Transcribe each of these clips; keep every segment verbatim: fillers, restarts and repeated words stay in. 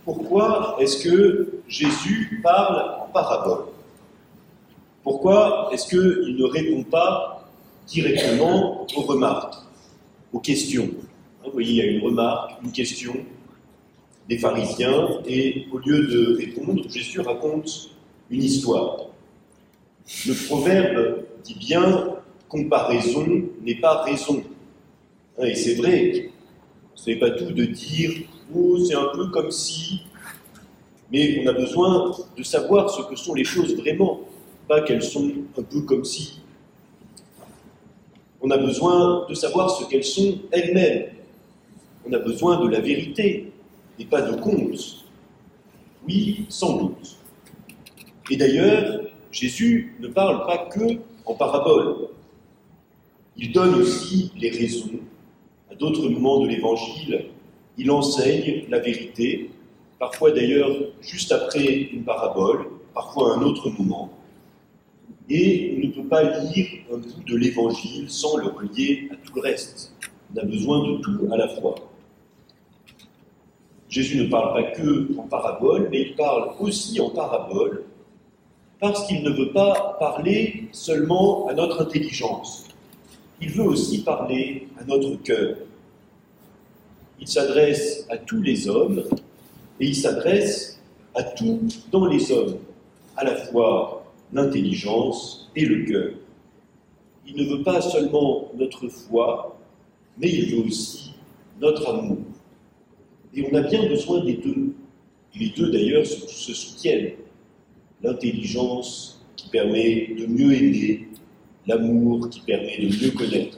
pourquoi est-ce que Jésus parle en parabole? Pourquoi est-ce qu'il ne répond pas directement aux remarques, aux questions? Vous voyez, il y a une remarque, une question des pharisiens, et au lieu de répondre, Jésus raconte une histoire. Le proverbe dit bien « comparaison n'est pas raison ». Et c'est vrai, ce n'est pas tout de dire « oh, c'est un peu comme si », mais on a besoin de savoir ce que sont les choses vraiment, pas qu'elles sont un peu comme si. On a besoin de savoir ce qu'elles sont elles-mêmes. On a besoin de la vérité, et pas de contes. Oui, sans doute. Et d'ailleurs, Jésus ne parle pas que en parabole. Il donne aussi les raisons. À d'autres moments de l'Évangile, il enseigne la vérité, parfois d'ailleurs juste après une parabole, parfois à un autre moment. Et on ne peut pas lire un bout de l'Évangile sans le relier à tout le reste. On a besoin de tout à la fois. Jésus ne parle pas que en parabole, mais il parle aussi en parabole parce qu'il ne veut pas parler seulement à notre intelligence. Il veut aussi parler à notre cœur. Il s'adresse à tous les hommes et il s'adresse à tout dans les hommes, à la fois l'intelligence et le cœur. Il ne veut pas seulement notre foi, mais il veut aussi notre amour. Et on a bien besoin des deux. Et les deux, d'ailleurs, se, se soutiennent. L'intelligence qui permet de mieux aimer, l'amour qui permet de mieux connaître.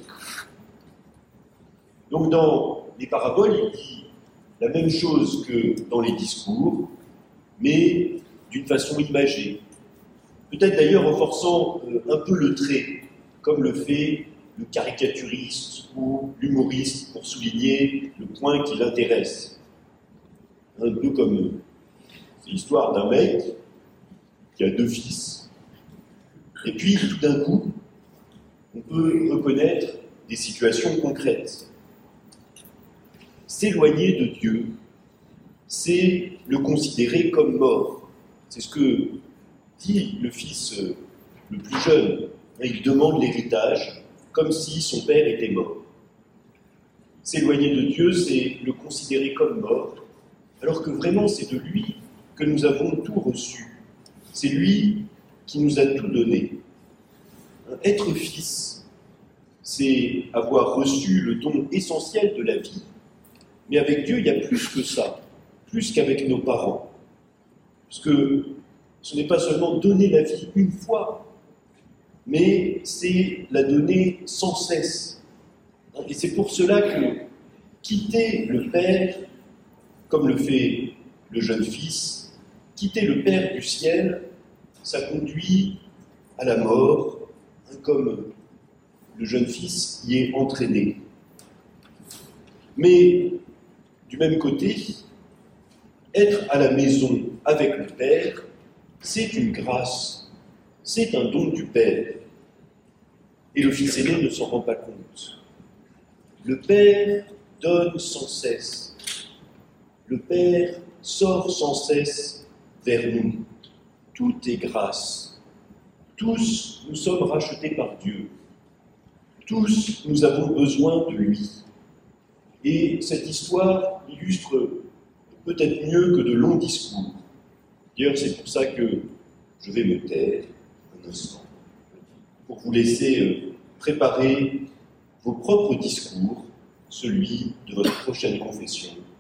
Donc dans les paraboles, il dit la même chose que dans les discours, mais d'une façon imagée. Peut-être d'ailleurs en forçant euh, un peu le trait, comme le fait le caricaturiste ou l'humoriste pour souligner le point qui l'intéresse. Un peu comme c'est l'histoire d'un mec qui a deux fils, et puis tout d'un coup, on peut reconnaître des situations concrètes. S'éloigner de Dieu, c'est le considérer comme mort. C'est ce que dit le fils le plus jeune. Il demande l'héritage comme si son père était mort. S'éloigner de Dieu, c'est le considérer comme mort, alors que vraiment c'est de lui que nous avons tout reçu. C'est lui qui nous a tout donné. Être fils, c'est avoir reçu le don essentiel de la vie, mais avec Dieu, il y a plus que ça, plus qu'avec nos parents. Parce que ce n'est pas seulement donner la vie une fois, mais c'est la donner sans cesse. Et c'est pour cela que quitter le Père, comme le fait le jeune fils, quitter le Père du ciel, ça conduit à la mort, comme le jeune fils y est entraîné. Mais du même côté, être à la maison avec le Père, c'est une grâce, c'est un don du Père. Et le fils aîné ne s'en rend pas compte. Le Père donne sans cesse. Le Père sort sans cesse vers nous. Tout est grâce. Tous, nous sommes rachetés par Dieu. Tous, nous avons besoin de lui. Et cette histoire illustre peut-être mieux que de longs discours. D'ailleurs, c'est pour ça que je vais me taire un instant, pour vous laisser préparer vos propres discours, celui de votre prochaine confession.